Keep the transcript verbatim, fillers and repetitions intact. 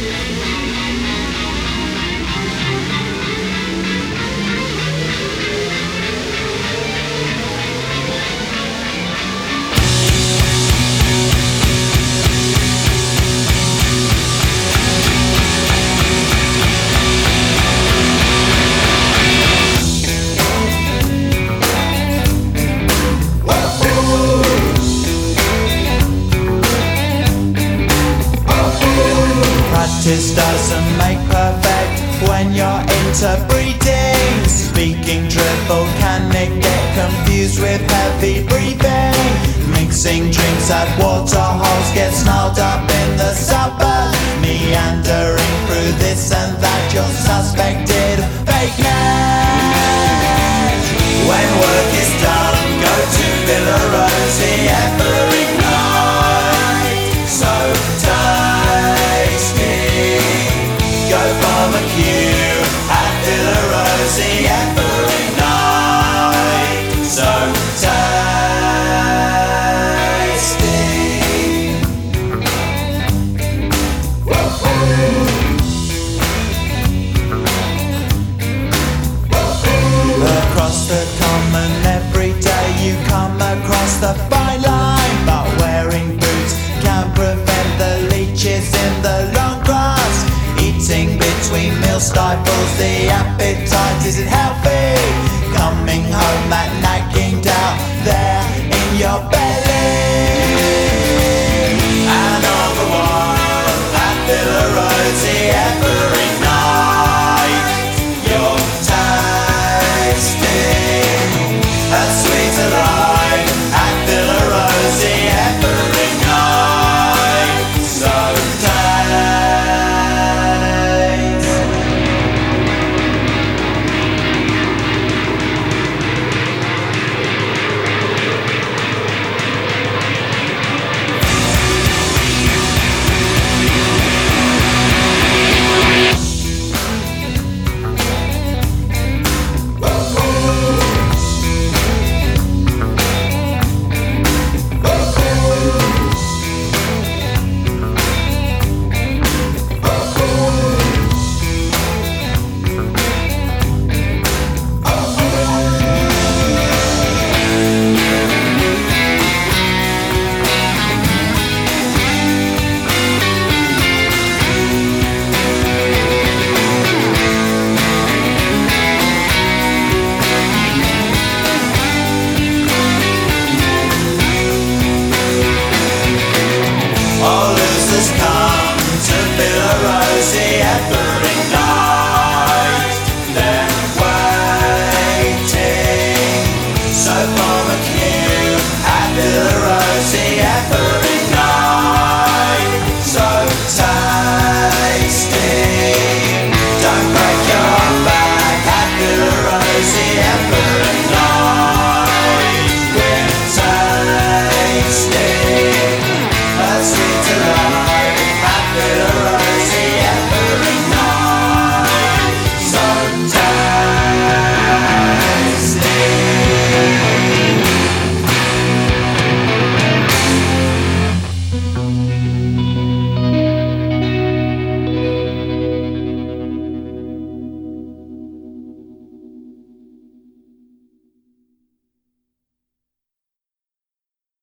Practice doesn't make perfect when you're interbreeding. Speaking dribble, can it get confused with heavy breathing? Mixing drinks at waterholes, get snarled up in the suburbs. Meandering through this and that, you're suspected of fakeness. When work is done, go to Villa Rosie every night. So go barbecue at Villa Rosie every night. So tasty. Across the common every day you come across the fine line, but wearing boots can prevent the leeches in the long grass. Eating between meal stifles, the appetite isn't healthy. Coming home, that nagging doubt there in your bed.